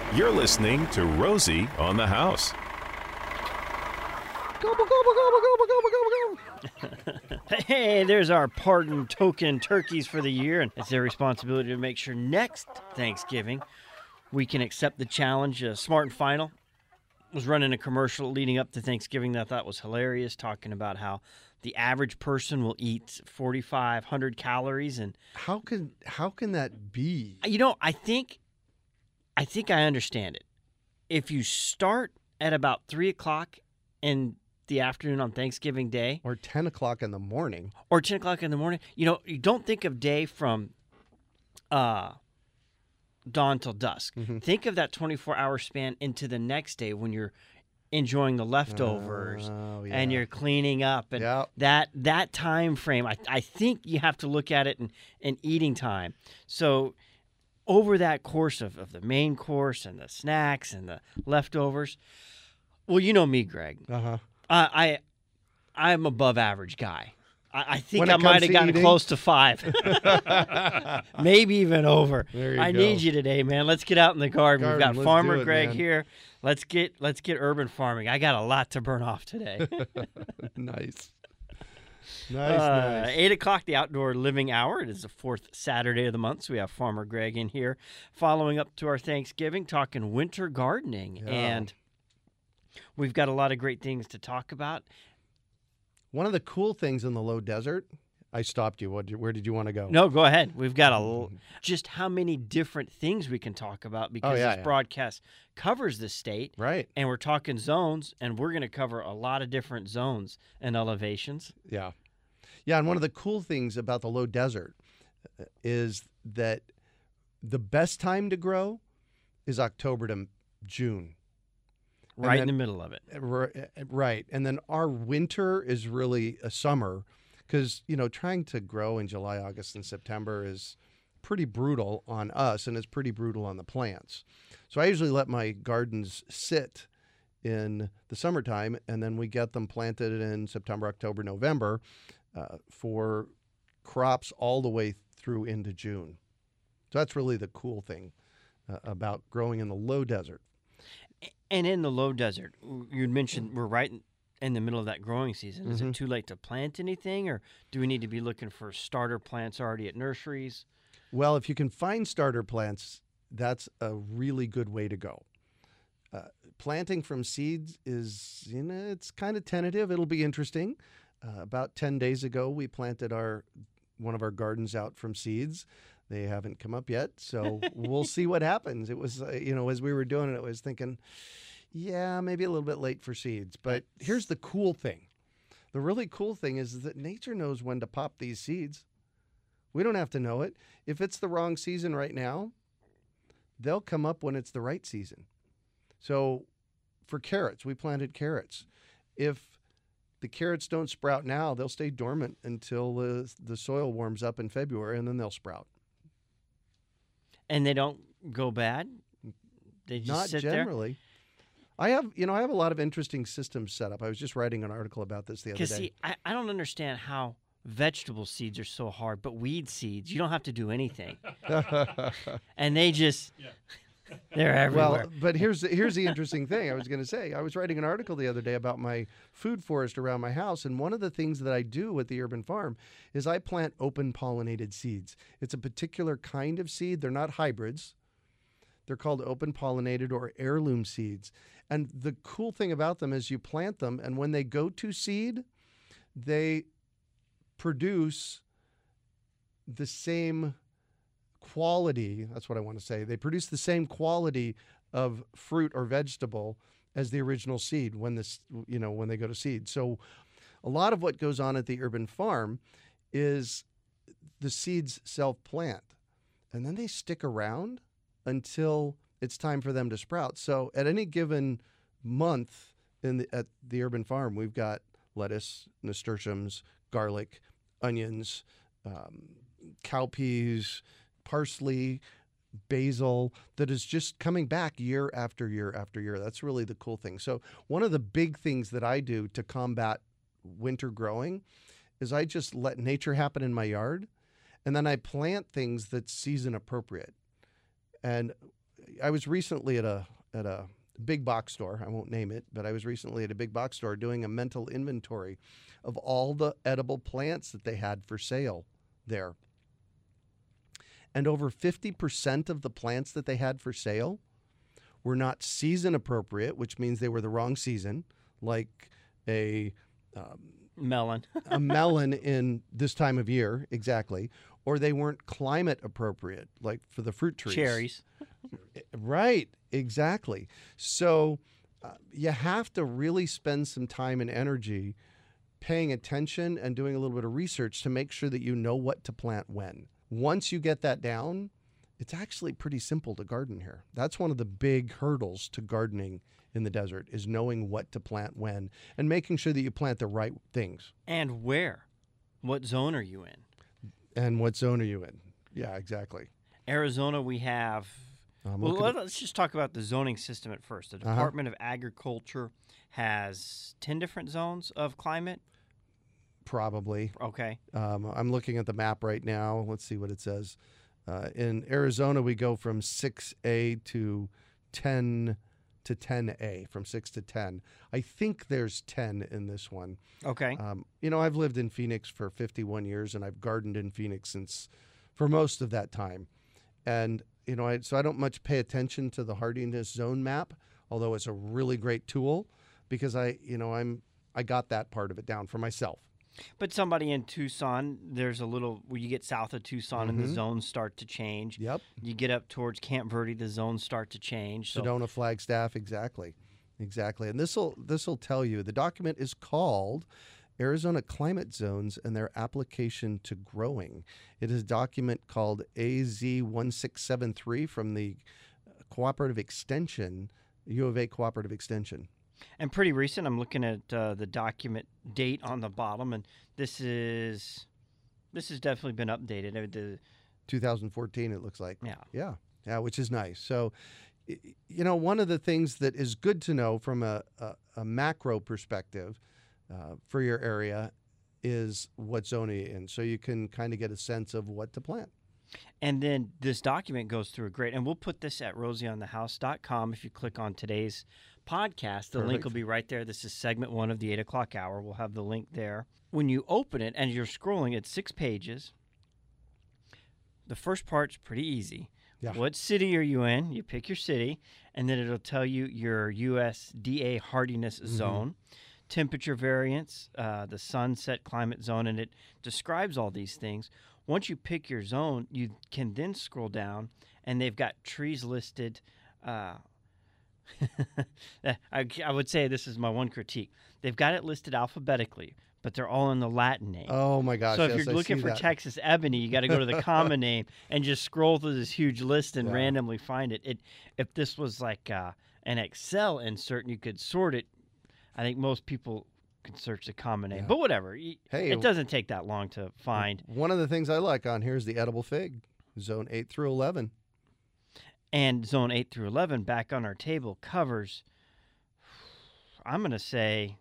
You're listening to Rosie on the House. Gobble, gobble, gobble, gobble, gobble, gobble, gobble. Hey, there's our pardon token turkeys for the year, and it's their responsibility to make sure next Thanksgiving we can accept the challenge. Smart and Final was running a commercial leading up to Thanksgiving that I thought was hilarious, talking about how the average person will eat 4,500 calories. And How can that be? I think I understand it. If you start at about 3 o'clock in the afternoon on Thanksgiving Day, Or 10 o'clock in the morning. or 10 o'clock in the morning, you don't think of day from dawn till dusk. Mhm. Think of that 24-hour span into the next day when you're enjoying the leftovers Oh, yeah. and you're cleaning up. And Yep. that time frame, I think you have to look at it in eating time. So over that course of the main course and the snacks and the leftovers, well, you know me, Greg. Uh-huh. I'm above average guy. I think When it I might comes have to gotten eating? close to 5. Maybe even over. There you I go. need you today, man. Let's get out in the garden. We've got Let's Farmer do it, Greg man. here. Let's get urban farming. I got a lot to burn off today. Nice. Nice. 8 o'clock, the outdoor living hour. It is the fourth Saturday of the month, so we have Farmer Greg in here following up to our Thanksgiving, talking winter gardening. Yeah. And we've got a lot of great things to talk about. One of the cool things in the low desert, I stopped you. Where did you want to go? No, go ahead. We've got just how many different things we can talk about because yeah, this broadcast covers the state. Right. And we're talking zones, and we're going to cover a lot of different zones and elevations. Yeah. Yeah, and one of the cool things about the low desert is that the best time to grow is October to June. And Right in then- the middle of it. Right. And then our winter is really a summer because, trying to grow in July, August, and September is pretty brutal on us and it's pretty brutal on the plants. So I usually let my gardens sit in the summertime and then we get them planted in September, October, November for crops all the way through into June. So that's really the cool thing about growing in the low desert. And in the low desert, you mentioned we're right in the middle of that growing season. Is Mhm. it too late to plant anything, or do we need to be looking for starter plants already at nurseries? Well, if you can find starter plants, that's a really good way to go. Planting from seeds is, it's kind of tentative. It'll be interesting. About 10 days ago, we planted one of our gardens out from seeds. They haven't come up yet, so we'll see what happens. It was, as we were doing it, I was thinking, yeah, maybe a little bit late for seeds. But here's the cool thing. The really cool thing is that nature knows when to pop these seeds. We don't have to know it. If it's the wrong season right now, they'll come up when it's the right season. So for carrots, we planted carrots. If the carrots don't sprout now, they'll stay dormant until the soil warms up in February, and then they'll sprout. And they don't go bad? They just Not sit generally. I have a lot of interesting systems set up. I was just writing an article about this the there? other Because, day. see, I don't understand how vegetable seeds are so hard, but weed seeds, you don't have to do anything. And they just, they're everywhere. Well, but here's the interesting thing. I was going to say, I was writing an article the other day about my food forest around my house, and one of the things that I do at the urban farm is I plant open pollinated seeds. It's a particular kind of seed. They're not hybrids. They're called open pollinated or heirloom seeds. And the cool thing about them is you plant them, and when they go to seed, they produce the same quality. That's what I want to say. They produce the same quality of fruit or vegetable as the original seed when they go to seed. So a lot of what goes on at the urban farm is the seeds self-plant, and then they stick around until it's time for them to sprout. So at any given month at the urban farm, we've got lettuce, nasturtiums, garlic, onions, cowpeas, parsley, basil that is just coming back year after year after year. That's really the cool thing. So one of the big things that I do to combat winter growing is I just let nature happen in my yard, and then I plant things that's season appropriate. And I was recently at a big box store. I won't name it, but I was recently at a big box store doing a mental inventory of all the edible plants that they had for sale there. And over 50% of the plants that they had for sale were not season appropriate, which means they were the wrong season, like a Melon. a melon in this time of year, exactly, or they weren't climate appropriate, like for the fruit trees. Cherries. Right, exactly. So you have to really spend some time and energy paying attention and doing a little bit of research to make sure that you know what to plant when. Once you get that down, it's actually pretty simple to garden here. That's one of the big hurdles to gardening in the desert, is knowing what to plant when and making sure that you plant the right things. And where? What zone are you in? And what zone are you in? Yeah, exactly. Arizona, we have. Well, let's just talk about the zoning system at first. The Department of Agriculture has 10 different zones of climate. Probably. Okay. I'm looking at the map right now. Let's see what it says. In Arizona, we go from 6A to 10 to 10A, from 6 to 10. I think there's 10 in this one. Okay. I've lived in Phoenix for 51 years, and I've gardened in Phoenix for most of that time. And, so I don't much pay attention to the hardiness zone map, although it's a really great tool, because I got that part of it down for myself. But somebody in Tucson, there's a little, where you get south of Tucson and the zones start to change. Yep. You get up towards Camp Verde, the zones start to change. Sedona, Flagstaff, exactly. And this'll tell you. The document is called Arizona Climate Zones and Their Application to Growing. It is a document called AZ1673 from the Cooperative Extension, U of A Cooperative Extension. And pretty recent. I'm looking at the document date on the bottom, and this has definitely been updated. 2014, it looks like. Yeah, which is nice. So, one of the things that is good to know from a macro perspective for your area is what zone are you in, so you can kind of get a sense of what to plant. And then this document goes through and we'll put this at rosieonthehouse.com. If you click on today's podcast, the link will be right there. This is segment 1 of the 8 o'clock hour. We'll have the link there. When you open it and you're scrolling, it's 6 pages. The first part's pretty easy. Yeah. What city are you in? You pick your city, and then it'll tell you your USDA hardiness zone, temperature variance, the sunset climate zone, and it describes all these things. Once you pick your zone, you can then scroll down, and they've got trees listed. I would say this is my one critique. They've got it listed alphabetically, but they're all in the Latin name. Oh, my gosh. So if you're looking for Texas ebony, you got to go to the common name and just scroll through this huge list and randomly find it. If this was like an Excel insert and you could sort it, I think most people could search the common name. But whatever. It doesn't take that long to find. One of the things I like on here is the edible fig, zone 8 through 11. And zone 8 through 11 back on our table covers, I'm going to say...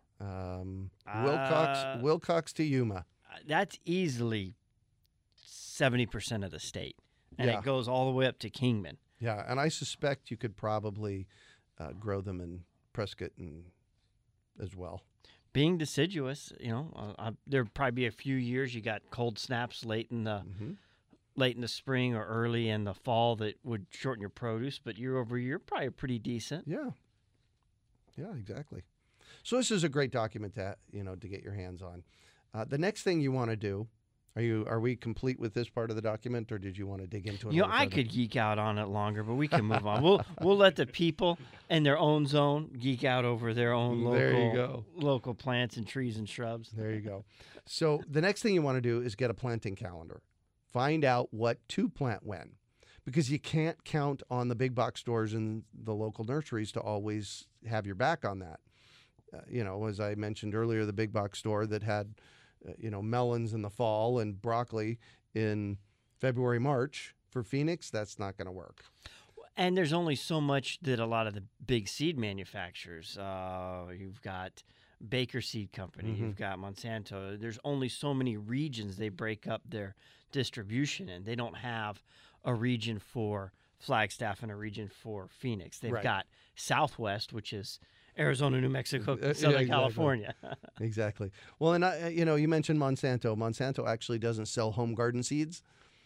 Wilcox to Yuma. That's easily 70% of the state. And it goes all the way up to Kingman. Yeah, and I suspect you could probably grow them in Prescott as well. Being deciduous, there'll probably be a few years you got cold snaps late in the spring or early in the fall that would shorten your produce, but year over year, probably pretty decent. Yeah, exactly. So this is a great document to get your hands on. The next thing you want to do, are we complete with this part of the document, or did you want to dig into it? I could geek out on it longer, but we can move on. We'll let the people in their own zone geek out over their own local plants and trees and shrubs. There you go. So the next thing you want to do is get a planting calendar. Find out what to plant when, because you can't count on the big box stores and the local nurseries to always have your back on that. As I mentioned earlier, the big box store that had, melons in the fall and broccoli in February, March, for Phoenix, that's not going to work. And there's only so much that a lot of the big seed manufacturers, you've got Baker Seed Company, you've got Monsanto. There's only so many regions they break up their distribution in. They don't have a region for Flagstaff and a region for Phoenix. They've Right. got Southwest, which is Arizona, New Mexico, Yeah, Southern exactly. California. Exactly. Well, and you mentioned Monsanto. Monsanto actually doesn't sell home garden seeds.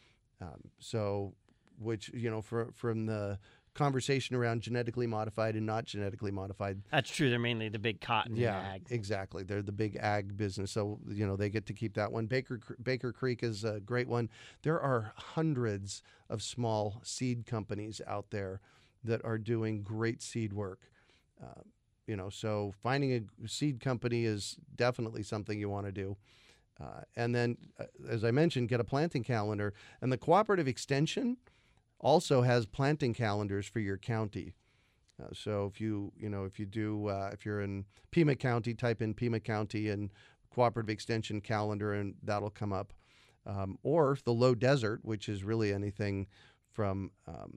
Which, from the conversation around genetically modified and not genetically modified. That's true. They're mainly the big cotton and ag. Exactly. They're the big ag business. So, they get to keep that one. Baker Creek is a great one. There are hundreds of small seed companies out there that are doing great seed work. So finding a seed company is definitely something you want to do. And then, as I mentioned, get a planting calendar. And the Cooperative Extension also has planting calendars for your county. So if if you're in Pima County, type in Pima County and Cooperative Extension calendar, and that'll come up. Or the Low Desert, which is really anything from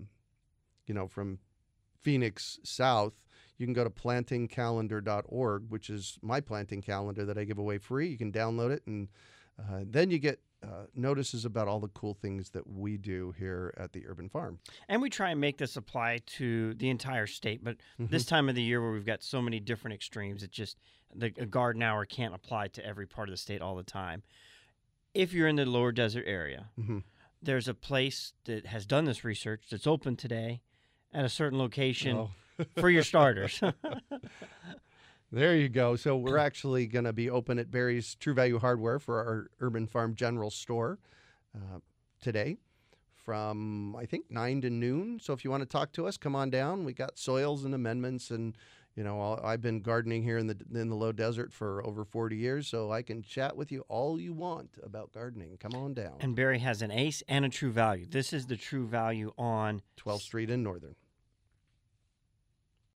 Phoenix south. You can go to plantingcalendar.org, which is my planting calendar that I give away free. You can download it, and then you get notices about all the cool things that we do here at the Urban Farm. And we try and make this apply to the entire state. But this time of the year where we've got so many different extremes, a garden hour can't apply to every part of the state all the time. If you're in the lower desert area, there's a place that has done this research that's open today at a certain location for your starters. There you go. So we're actually going to be open at Barry's True Value Hardware for our Urban Farm General Store today from, I think, 9 to noon. So if you want to talk to us, come on down. We got soils and amendments, and I've been gardening here in the low desert for over 40 years, so I can chat with you all you want about gardening. Come on down. And Barry has an Ace and a True Value. This is the True Value on 12th Street in Northern.